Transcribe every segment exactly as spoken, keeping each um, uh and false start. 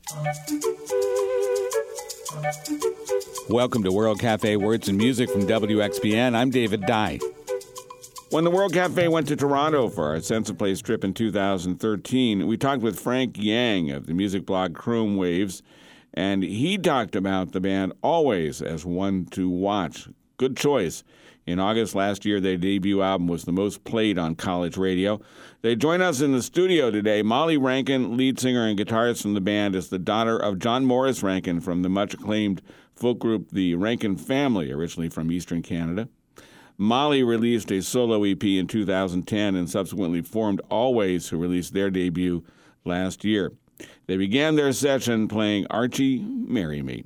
Welcome to World Cafe Words and Music from W X B N. I'm David Dye. When the World Cafe went to Toronto for our Sense of Place trip in two thousand thirteen, we talked with Frank Yang of the music blog Chrome Waves, and he talked about the band Always as one to watch. Good choice. In August last year, their debut album was the most played on college radio. They join us in the studio today. Molly Rankin, lead singer and guitarist from the band, is the daughter of John Morris Rankin from the much-acclaimed folk group The Rankin Family, originally from Eastern Canada. Molly released a solo E P in two thousand ten and subsequently formed Always, who released their debut last year. They began their session playing Archie, Marry Me.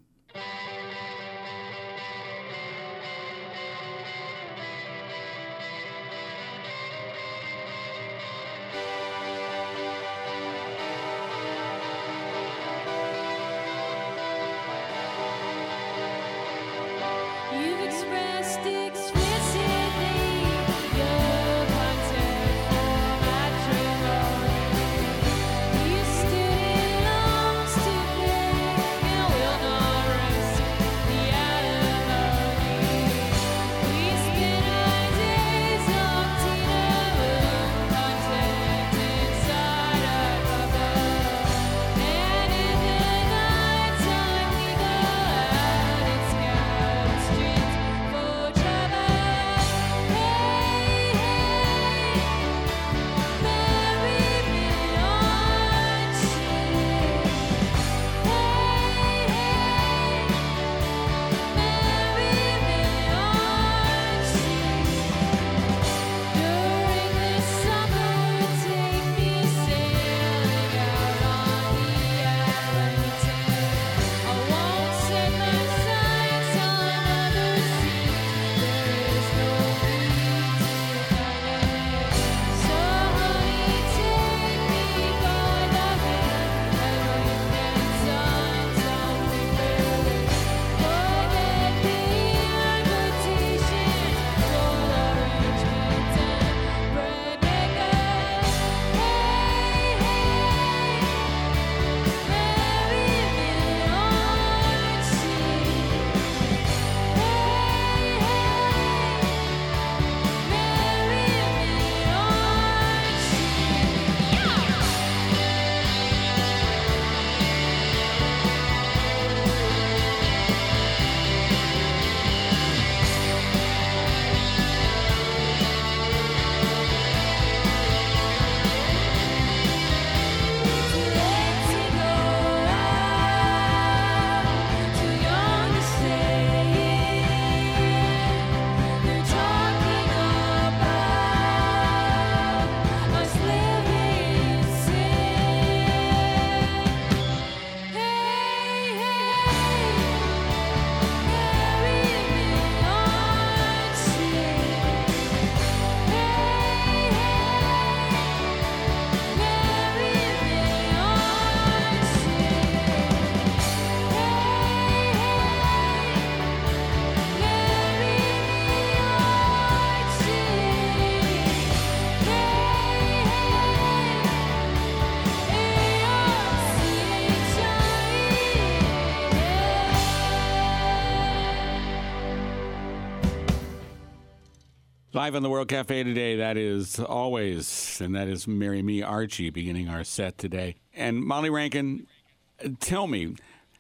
Live on the World Cafe today, that is Always, and that is Marry Me, Archie, beginning our set today. And Molly Rankin, tell me,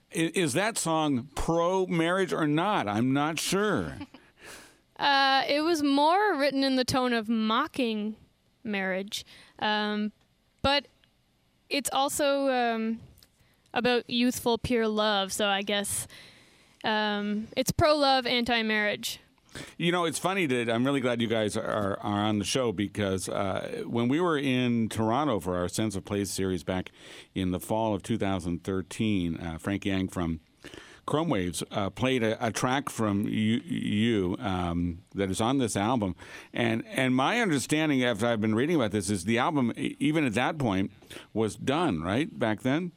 is that song pro-marriage or not? I'm not sure. uh, it was more written in the tone of mocking marriage, um, but it's also um, about youthful, pure love, so I guess um, it's pro-love, anti-marriage. You know, it's funny that I'm really glad you guys are, are on the show because uh, when we were in Toronto for our Sense of Place series back in the fall of two thousand thirteen, uh, Frank Yang from Chrome Waves uh, played a, a track from you, you um, that is on this album. And and my understanding, after I've been reading about this, is the album, even at that point, was done, right, back then?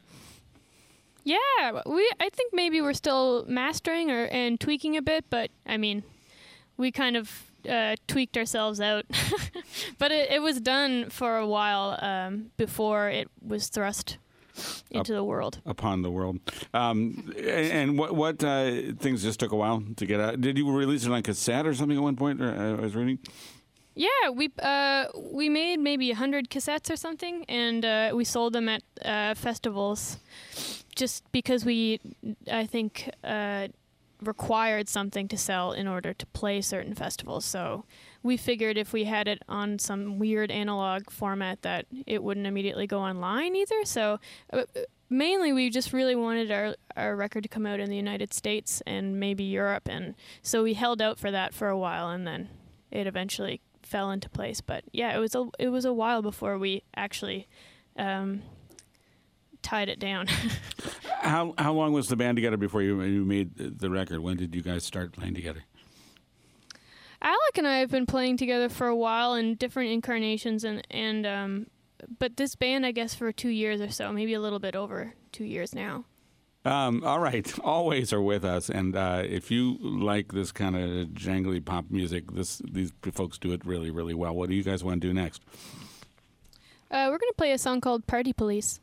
Yeah, we. I think maybe we're still mastering or and tweaking a bit, but, I mean... we kind of uh, tweaked ourselves out. But it, it was done for a while um, before it was thrust into Up, the world. Upon the world. Um, and, and what what uh, things just took a while to get out? Did you release it on cassette or something at one point? Or, uh, I was reading. Yeah, we uh, we made maybe a hundred cassettes or something, and uh, we sold them at uh, festivals, just because we, I think, uh, required something to sell in order to play certain festivals. So we figured if we had it on some weird analog format that it wouldn't immediately go online either. So uh, mainly we just really wanted our, our record to come out in the United States and maybe Europe, and so we held out for that for a while, and then it eventually fell into place. But yeah, it was a it was a while before we actually um, tied it down. how how long was the band together before you you made the record? When did you guys start playing together? Alec and I have been playing together for a while in different incarnations, and and um, but this band, I guess, for two years or so, maybe a little bit over two years now. Um, all right, Always are with us, and uh, if you like this kind of jangly pop music, this these folks do it really, really well. What do you guys want to do next? Uh, we're going to play a song called Party Police.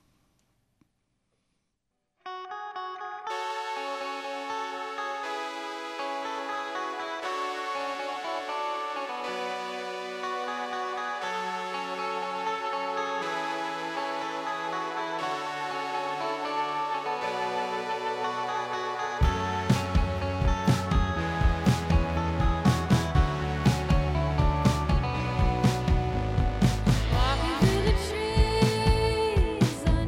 Walking through the trees.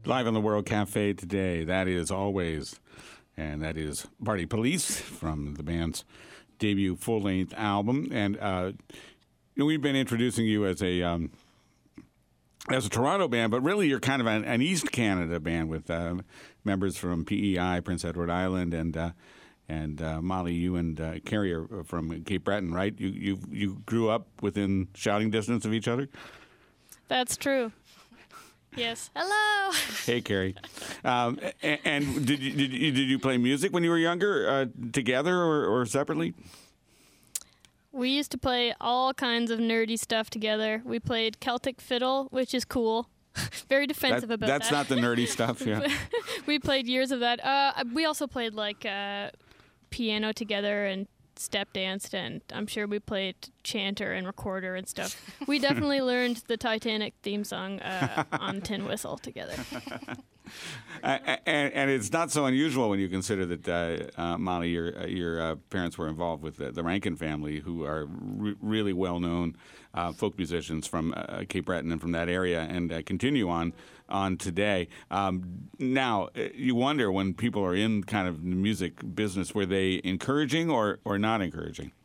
Live on the World Cafe today, that is Always, and that is Party Police from the band's debut full-length album. And uh, you know, we've been introducing you as a um, as a Toronto band, but really you're kind of an, an East Canada band with uh, members from P E I, Prince Edward Island, and uh, and uh, Molly, you and uh, Carrie are from Cape Breton, right? You you you grew up within shouting distance of each other? That's true. Yes. Hello. Hey, Carrie. Um, and, and did you, did you did you play music when you were younger, uh, together or, or separately? We used to play all kinds of nerdy stuff together. We played Celtic fiddle, which is cool. Very defensive that, about that's that. That's not the nerdy stuff, yeah. We played years of that. Uh, we also played like uh, piano together and step danced, and I'm sure we played chanter and recorder and stuff. We definitely learned the Titanic theme song uh, on tin whistle together. uh, and, and it's not so unusual when you consider that, uh, uh, Molly, your uh, your uh, parents were involved with the, the Rankin family, who are re- really well-known uh, folk musicians from uh, Cape Breton and from that area, and uh, continue on on today. Um, now, you wonder, when people are in kind of the music business, were they encouraging or, or not encouraging?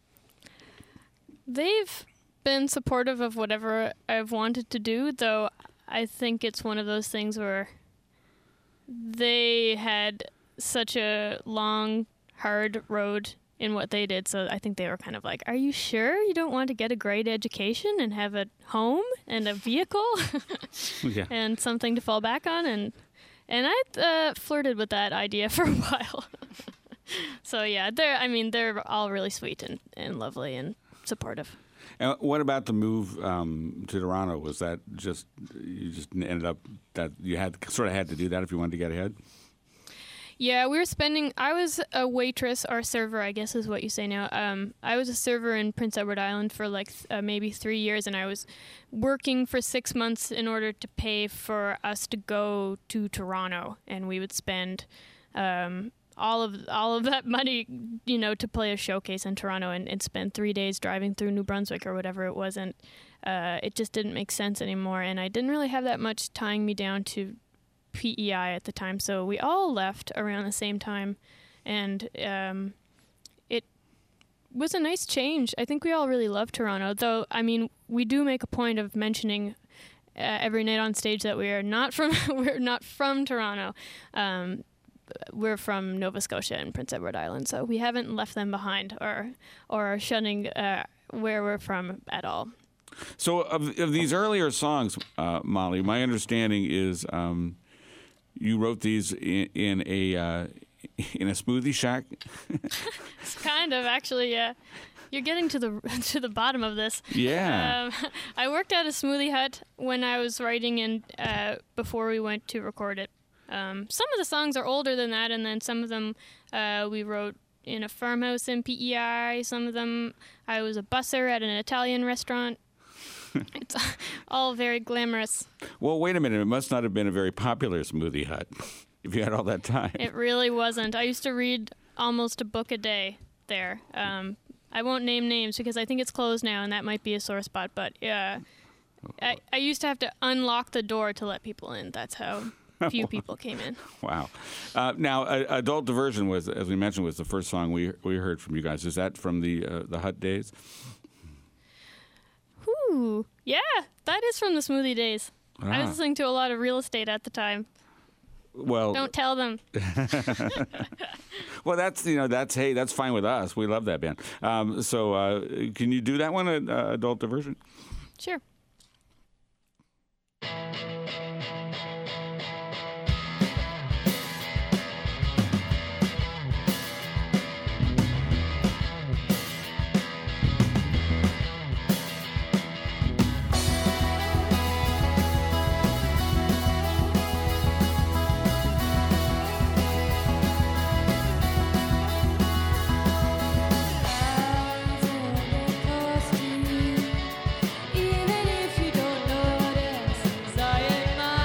They've been supportive of whatever I've wanted to do, though I think it's one of those things where they had such a long, hard road in what they did, so I think they were kind of like, are you sure you don't want to get a great education and have a home and a vehicle yeah. and something to fall back on? And and I uh, flirted with that idea for a while. So yeah, they're I mean, they're all really sweet and, and lovely and supportive. And what about the move um, to Toronto? Was that just, you just ended up that you had sort of had to do that if you wanted to get ahead? Yeah, we were spending, I was a waitress or server, I guess is what you say now. Um, I was a server in Prince Edward Island for like uh, maybe three years, and I was working for six months in order to pay for us to go to Toronto, and we would spend um, all of all of that money, you know, to play a showcase in Toronto, and, and spend three days driving through New Brunswick or whatever it was, and uh, it just didn't make sense anymore, and I didn't really have that much tying me down to P E I at the time, so we all left around the same time, and um, it was a nice change. I think we all really love Toronto, though. I mean, we do make a point of mentioning uh, every night on stage that we are not from we're not from Toronto. Um, we're from Nova Scotia and Prince Edward Island, so we haven't left them behind or or are shunning uh, where we're from at all. So, of, of these earlier songs, uh, Molly, my understanding is. Um, You wrote these in, in a uh, in a smoothie shack. It's kind of actually. Yeah, you're getting to the to the bottom of this. Yeah. Um, I worked at a smoothie hut when I was writing, and uh, before we went to record it. Um, some of the songs are older than that, and then some of them uh, we wrote in a farmhouse in P E I. Some of them I was a busser at an Italian restaurant. It's all very glamorous. Well, wait a minute. It must not have been a very popular smoothie hut if you had all that time. It really wasn't. I used to read almost a book a day there. Um, I won't name names because I think it's closed now, and that might be a sore spot. But uh, I, I used to have to unlock the door to let people in. That's how few people came in. Wow. Uh, now, uh, Adult Diversion was, as we mentioned, was the first song we we heard from you guys. Is that from the uh, the Hut days? Ooh, yeah, that is from the smoothie days. Ah. I was listening to a lot of Real Estate at the time. Well, don't tell them. Well, that's you know that's hey that's fine with us. We love that band. Um, so uh, can you do that one, uh, Adult Diversion? Sure. Even if you don't notice,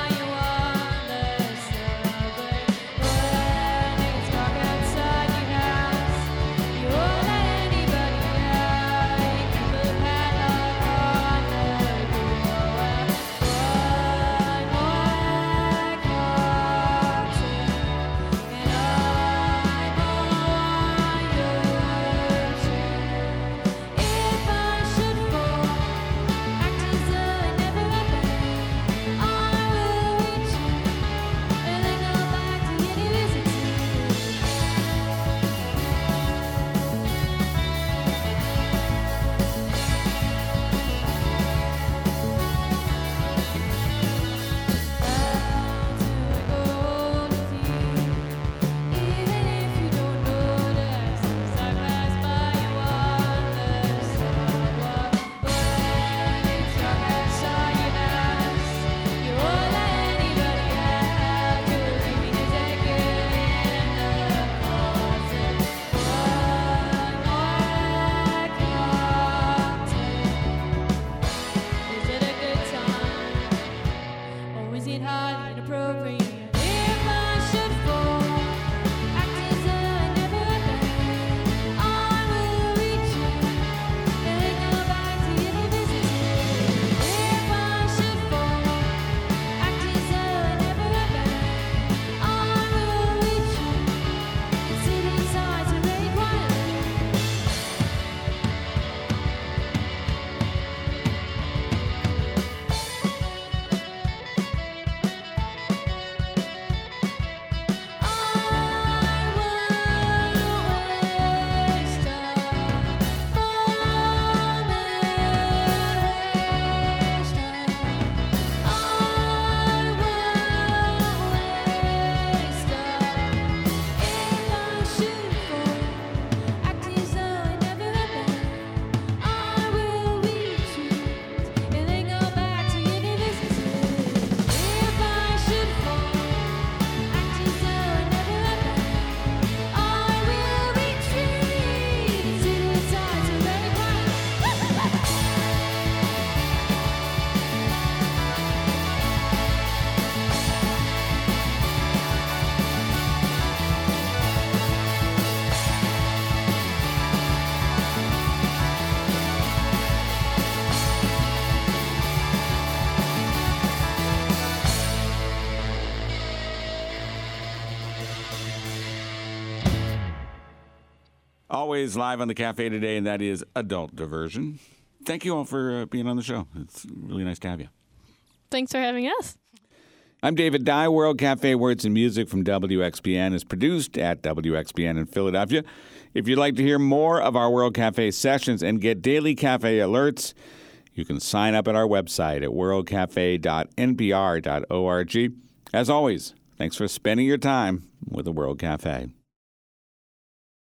Always live on the cafe today, and that is Adult Diversion. Thank you all for uh, being on the show. It's really nice to have you. Thanks for having us. I'm David Dye. World Cafe Words and Music from W X B N is produced at W X B N in Philadelphia. If you'd like to hear more of our World Cafe sessions and get daily cafe alerts, you can sign up at our website at world cafe dot n p r dot org. As always, thanks for spending your time with the World Cafe.